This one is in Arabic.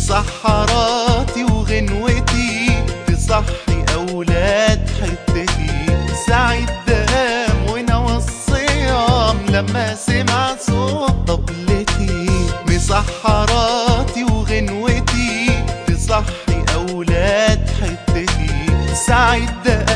مسحراتي وغنوتي تصحي أولاد حتتي. سعيد دام ونوى الصيام لما سمع صوت طبلتي. مسحراتي وغنوتي تصحي أولاد حتتي. سعيد